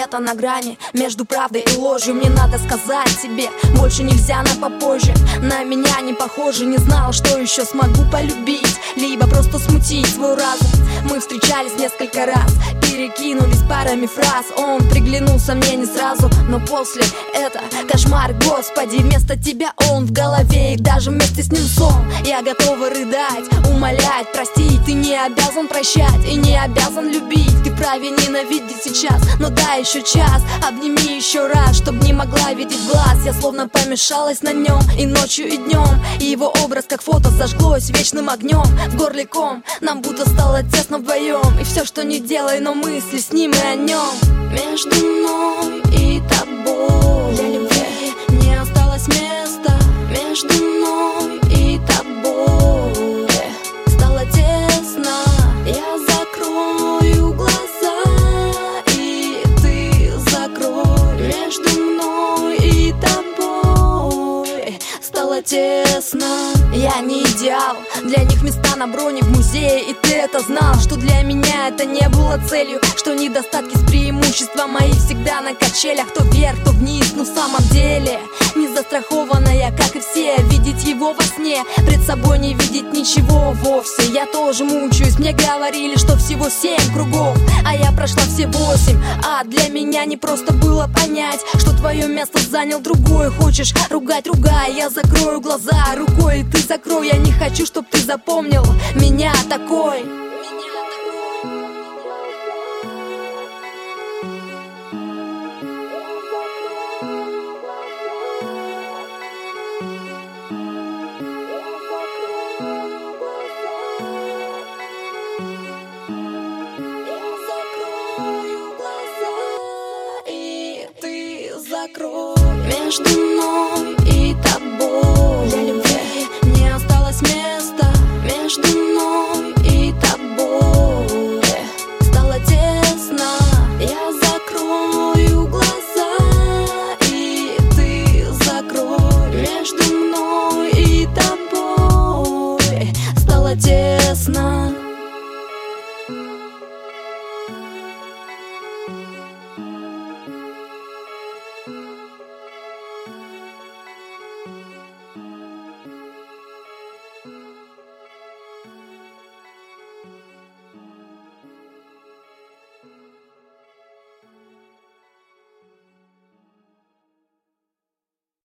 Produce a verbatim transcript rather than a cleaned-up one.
где-то на грани между правдой и ложью. Мне надо сказать тебе, больше нельзя на попозже. На меня не похоже, не знала, что еще смогу полюбить, либо просто смутить свой разум. Мы встречались несколько раз, перекинулись парами фраз. Он приглянулся мне не сразу, но после это кошмар, господи. Вместо тебя он в голове, и даже вместе с ним сон. Я готова рыдать, умолять, простить. Ты не обязан прощать и не обязан любить. Ты вправе ненавидеть сейчас, но дай еще час. Обними еще раз, чтоб не могла видеть глаз. Я словно помешалась на нем и ночью, и днем. И его образ, как фото, зажглось вечным огнем. В горле ком, нам будто стало тесно вдвоем. И все, что не делай, но мысли с ним и о нем. Между мной и тобой для любви не осталось места. Между мной и тобой стало тесно. Я закрою глаза, и ты закрой. Между мной и тобой стало тесно. Я не идеал, для них места на броне в музее. И ты это знал, что для меня это не было целью, что недостатки с преимуществом мои всегда на качелях. То вверх, то вниз, но в самом деле не застрахованная, как и все. Видеть его во сне, пред собой не видеть ничего вовсе. Я тоже мучаюсь, мне говорили, что всего семь кругов, а я прошла все восемь. А для меня не просто было понять, что твое место занял другой. Хочешь ругать, ругай, я закрою глаза рукой, и ты закрой. Я не хочу, чтоб ты запомнил меня такой. Закрой. Между мной и тобой для любви не осталось места. Между мной и тобой стало тесно. Я закрою глаза, и ты закрой. Между мной и тобой стало тесно.